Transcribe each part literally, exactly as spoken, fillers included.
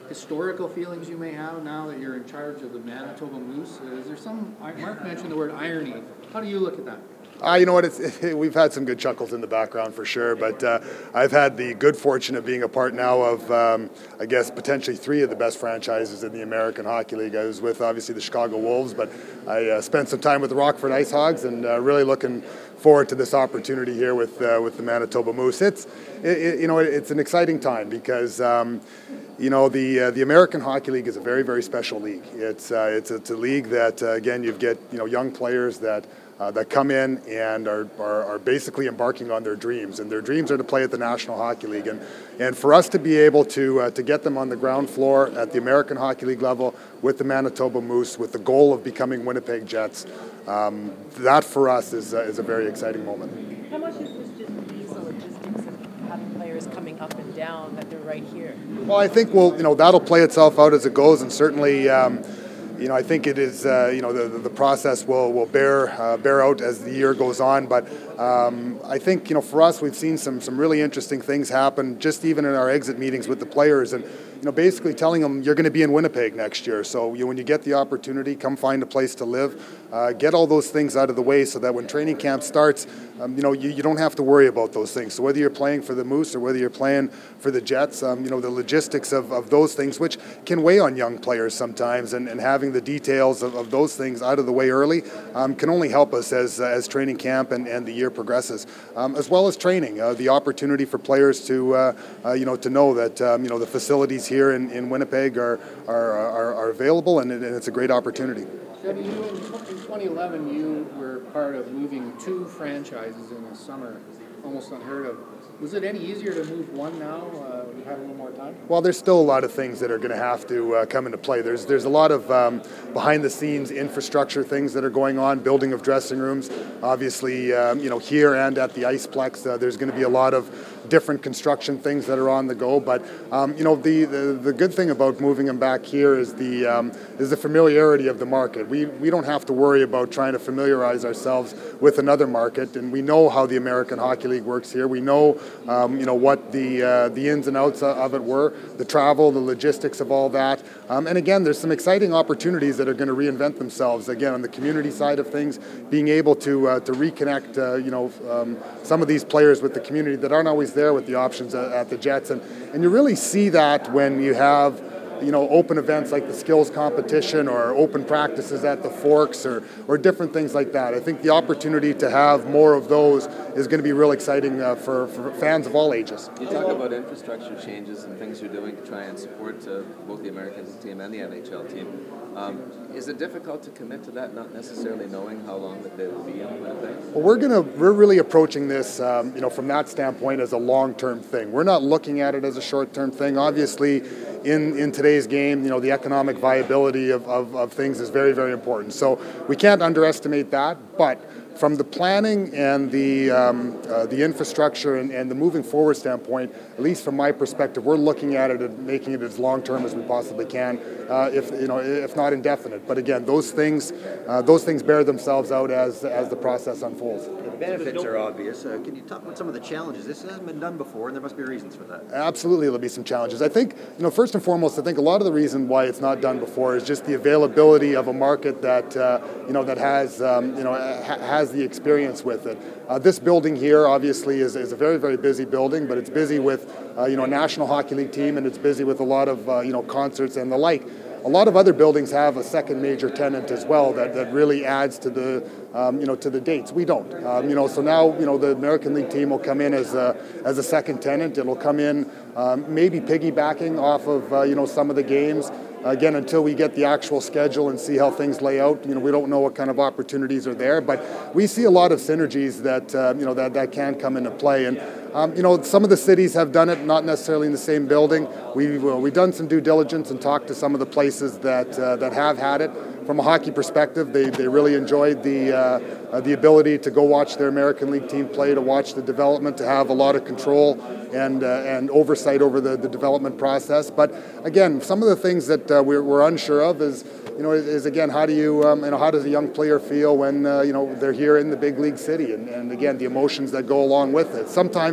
historical feelings you may have now that you're in charge of the Manitoba Moose? Is there some, Mark mentioned the word irony. How do you look at that? Uh, you know what, it's, it, we've had some good chuckles in the background for sure, but uh, I've had the good fortune of being a part now of, um, I guess, potentially three of the best franchises in the American Hockey League. I was with, obviously, the Chicago Wolves, but I uh, spent some time with the Rockford Ice Hogs, and uh, really looking forward to this opportunity here with uh, with the Manitoba Moose. It's, it, it, you know, it's an exciting time because, um, you know, the uh, the American Hockey League is a very, very special league. It's uh, it's, it's a league that, uh, again, you get, you know, young players that Uh, that come in and are, are, are basically embarking on their dreams, and their dreams are to play at the National Hockey League. And, and for us to be able to uh, to get them on the ground floor at the American Hockey League level with the Manitoba Moose, with the goal of becoming Winnipeg Jets, um, that for us is uh, is a very exciting moment. How much is this just ease the logistics of having players coming up and down that they're right here? Well, I think we'll you know that'll play itself out as it goes, and certainly. Um, You know, I think it is. Uh, you know, the the process will will bear uh, bear out as the year goes on. But um, I think you know, for us, we've seen some some really interesting things happen, just even in our exit meetings with the players, and you know, basically telling them you're going to be in Winnipeg next year. So you know, when you get the opportunity, come find a place to live, uh, get all those things out of the way, so that when training camp starts, um, you know, you, you don't have to worry about those things. So whether you're playing for the Moose or whether you're playing for the Jets, um, you know, the logistics of, of those things, which can weigh on young players sometimes, and, and having the details of, of those things out of the way early um, can only help us as uh, as training camp and, and the year progresses, um, as well as training. Uh, the opportunity for players to uh, uh, you know to know that um, you know the facilities here in, in Winnipeg are are, are, are available, and, it, and it's a great opportunity. Debbie, you in twenty eleven you were part of moving two franchises in the summer, almost unheard of. Was it any easier to move one now? Uh, you have a little more time. Well, there's still a lot of things that are going to have to uh, come into play. There's there's a lot of um, behind-the-scenes infrastructure things that are going on, building of dressing rooms. Obviously, um, you know, here and at the Iceplex, uh, there's going to be a lot of different construction things that are on the go. But um, you know, the, the the good thing about moving them back here is the um, is the familiarity of the market. We we don't have to worry about trying to familiarize ourselves with another market, and we know how the American Hockey League works here. We know um, you know what the uh, the ins and outs of it were, the travel, the logistics of all that. Um, and again, there's some exciting opportunities that are going to reinvent themselves. Again, on the community side of things, being able to uh, to reconnect, uh, you know, um, some of these players with the community that aren't always there with the options at, at the Jets, and and you really see that when you have, you know, open events like the skills competition or open practices at the Forks or or different things like that. I think the opportunity to have more of those is going to be real exciting uh, for, for fans of all ages. You talk about infrastructure changes and things you're doing to try and support uh, both the American team and the N H L team. Um, is it difficult to commit to that, not necessarily knowing how long that they will be in Winnipeg? Well, we're gonna we're really approaching this, um, you know, from that standpoint as a long-term thing. We're not looking at it as a short-term thing. Obviously, in, in today's game, you know, the economic viability of, of, of things is very, very important. So we can't underestimate that, but from the planning and the um, uh, the infrastructure and, and the moving forward standpoint, at least from my perspective, we're looking at it and making it as long term as we possibly can, uh, if you know, if not indefinite. But again, those things uh, those things bear themselves out as as the process unfolds. The benefits are obvious. Uh, can you talk about some of the challenges? This hasn't been done before, and there must be reasons for that. Absolutely, there'll be some challenges. I think, you know, first and foremost, I think a lot of the reason why it's not done before is just the availability of a market that uh, you know that has um, you know ha- has the experience with it. Uh, this building here obviously is, is a very, very busy building, but it's busy with uh, you know a National Hockey League team, and it's busy with a lot of uh, you know concerts and the like. A lot of other buildings have a second major tenant as well that, that really adds to the um, you know to the dates. We don't. Um, you know so now you know the American League team will come in as a as a second tenant. It'll come in um, maybe piggybacking off of uh, you know some of the games. Again, until we get the actual schedule and see how things lay out, you know, we don't know what kind of opportunities are there. But we see a lot of synergies that uh, you know that, that can come into play. And um, you know, some of the cities have done it, not necessarily in the same building. We've uh, we've done some due diligence and talked to some of the places that uh, that have had it. From a hockey perspective, they, they really enjoyed the uh, uh, the ability to go watch their American League team play, to watch the development, to have a lot of control and uh, and oversight over the, the development process. But again, some of the things that uh, we're, we're unsure of is, you know, is, is again, how do you, um, you know, how does a young player feel when, uh, you know, they're here in the big league city? And, and again, the emotions that go along with it. Sometimes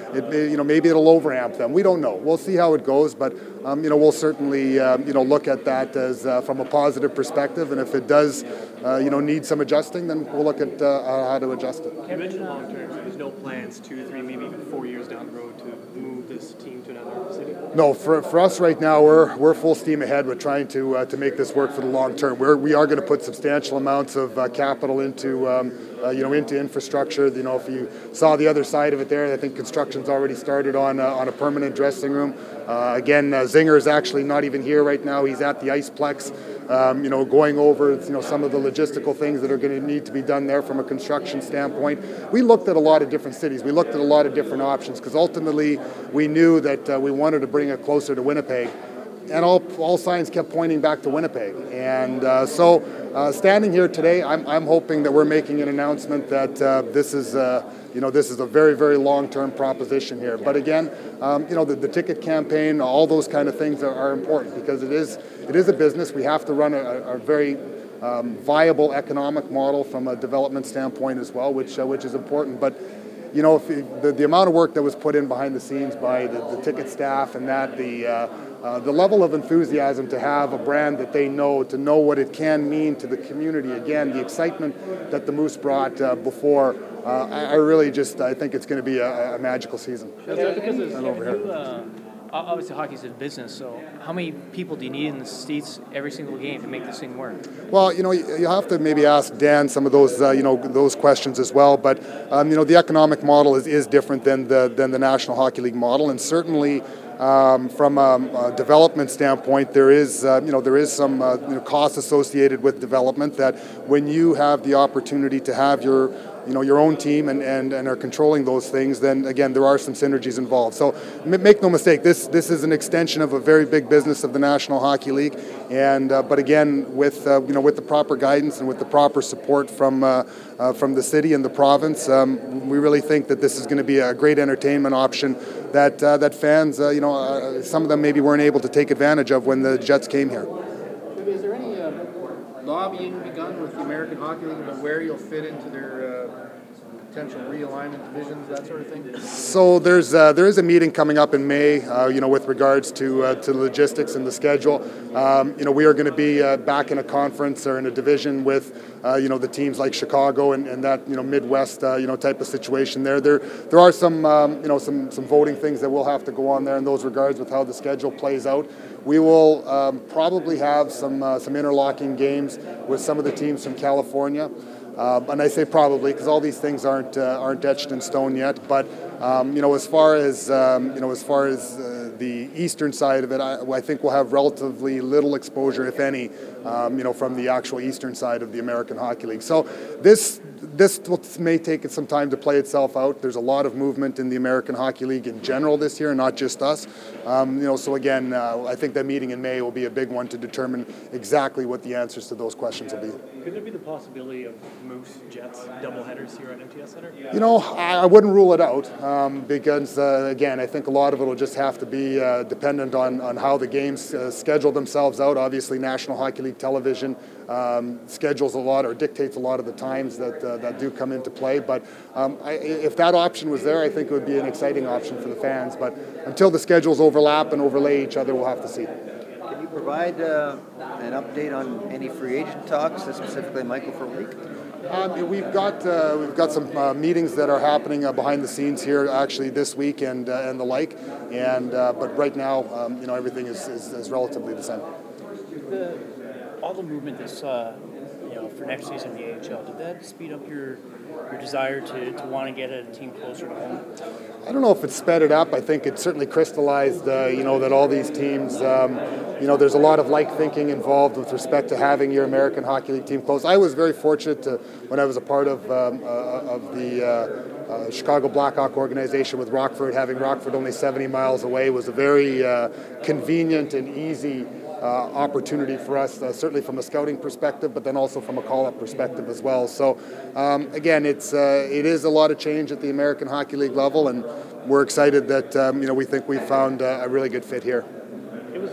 it may, you know, maybe it'll overamp them. We don't know. We'll see how it goes, but um, you know, we'll certainly um, you know, look at that as uh, from a positive perspective, and if it does uh, you know, need some adjusting, then we'll look at uh, how to adjust it. You mentioned long term, so there's no plans two, three, maybe even four years down the road to move this team to another city? No, for, for us right now, we're we're full steam ahead with trying to uh, to make this work for the long term. We're we are going to put substantial amounts of uh, capital into um, uh, you know, into infrastructure. You know, if you saw the other side of it there, I think construction's already started on uh, on a permanent dressing room. Uh, again, uh, Zinger is actually not even here right now. He's at the Iceplex, um, you know, going over you know some of the logistical things that are going to need to be done there from a construction standpoint. We looked at a lot of different cities. We looked at a lot of different options because ultimately we knew that uh, we wanted to bring it closer to Winnipeg. And all, all signs kept pointing back to Winnipeg. And uh, so uh, standing here today, I'm, I'm hoping that we're making an announcement that uh, this is, uh, you know, this is a very, very long-term proposition here. But again, um, you know, the, the ticket campaign, all those kind of things are, are important because it is, it is a business. We have to run a, a very um, viable economic model from a development standpoint as well, which, uh, which is important. But you know, if it, the, the amount of work that was put in behind the scenes by the, the ticket staff and that, the uh, uh, the level of enthusiasm to have a brand that they know, to know what it can mean to the community. Again, the excitement that the Moose brought uh, before, uh, I, I really just, I think it's going to be a, a magical season. Yeah, because it's, And over you, here. uh, obviously hockey's a business, so how many people do you need in the seats every single game to make this thing work? Well, you know, you have to maybe ask Dan some of those, uh, you know, those questions as well. But um, you know, the economic model is, is different than the than the National Hockey League model, and certainly um, from a, a development standpoint, there is, uh, you know, there is some uh, you know, costs associated with development. That when you have the opportunity to have your you know, your own team and, and, and are controlling those things, then again, there are some synergies involved. So m- make no mistake, this this is an extension of a very big business of the National Hockey League. And uh, but again, with uh, you know, with the proper guidance and with the proper support from uh, uh, from the city and the province, um, we really think that this is going to be a great entertainment option that uh, that fans, uh, you know, uh, some of them maybe weren't able to take advantage of when the Jets came here. Is there any uh, lobbying begun with the American Hockey League about where you'll fit into their uh, potential realignment divisions, that sort of thing? So there's uh, there is a meeting coming up in May, uh, you know, with regards to uh, to logistics and the schedule. Um, you know, we are going to be uh, back in a conference or in a division with uh, you know, the teams like Chicago and, and that you know Midwest uh, you know type of situation there. There there are some um, you know some some voting things that will have to go on there in those regards with how the schedule plays out. We will um, probably have some uh, some interlocking games with some of the teams from California. Uh, and I say probably because all these things aren't uh, aren't etched in stone yet. But um, you know, as far as um, you know, as far as uh, the eastern side of it, I, I think we'll have relatively little exposure, if any, um, you know, from the actual eastern side of the American Hockey League. So this this may take some time to play itself out. There's a lot of movement in the American Hockey League in general this year, not just us. Um, you know, so again, uh, I think that meeting in May will be a big one to determine exactly what the answers to those questions will be. Could there be the possibility of Moose Jets doubleheaders here at M T S Center? You know, I, I wouldn't rule it out um, because, uh, again, I think a lot of it will just have to be uh, dependent on, on how the games uh, schedule themselves out. Obviously, National Hockey League Television um, schedules a lot or dictates a lot of the times that uh, that do come into play. But um, I, if that option was there, I think it would be an exciting option for the fans. But until the schedules overlap and overlay each other, we'll have to see. Can you provide uh, an update on any free agent talks, specifically Michael Frolik? Um, we've got uh, we've got some uh, meetings that are happening uh, behind the scenes here actually this week and uh, and the like, and uh, but right now um, you know everything is, is, is relatively the same. The, all the movement this uh, you know for next season in the A H L, did that speed up your your desire to, to want to get a team closer to home? I don't know if it sped it up. I think it certainly crystallized, uh, you know, that all these teams, um, you know, there's a lot of like thinking involved with respect to having your American Hockey League team close. I was very fortunate to, when I was a part of um, uh, of the uh, uh, Chicago Blackhawk organization with Rockford, having Rockford only seventy miles away was a very uh, convenient and easy Uh, opportunity for us, uh, certainly from a scouting perspective, but then also from a call-up perspective as well. So, um, again, it's uh, it is a lot of change at the American Hockey League level, and we're excited that um, you know we think we found uh, a really good fit here. It was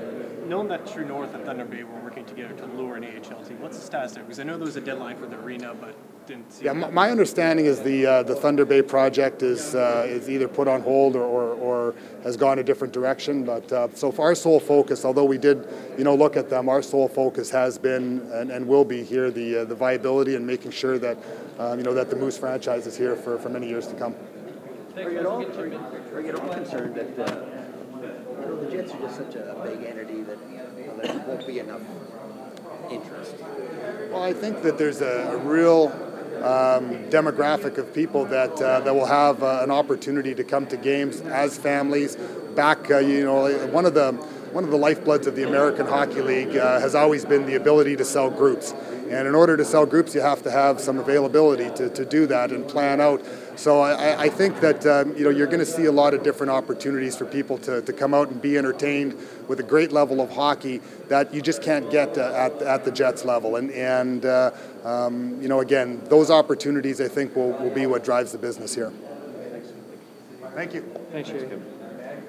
knowing that True North and Thunder Bay were working together to lure an A H L team, what's the status there? Because I know there was a deadline for the arena, but didn't see. Yeah, my, my understanding is the uh, the Thunder Bay project is uh, is either put on hold or, or, or has gone a different direction. But uh, so far, our sole focus, although we did, you know, look at them, our sole focus has been and, and will be here the uh, the viability and making sure that um, you know that the Moose franchise is here for, for many years to come. Are you at all, are you, are you at all concerned that uh, you know, the Jets are just such a big entity that you know, there won't be enough interest? Well, I think that there's a, a real um, demographic of people that uh, that will have uh, an opportunity to come to games as families. Back, uh, you know, one of the one of the lifebloods of the American Hockey League uh, has always been the ability to sell groups. And in order to sell groups, you have to have some availability to, to do that and plan out. So I, I think that um, you know you're going to see a lot of different opportunities for people to, to come out and be entertained with a great level of hockey that you just can't get uh, at, at the Jets level. And, and uh, um, you know, again, those opportunities I think will, will be what drives the business here. Thank you. Thanks, Sherry.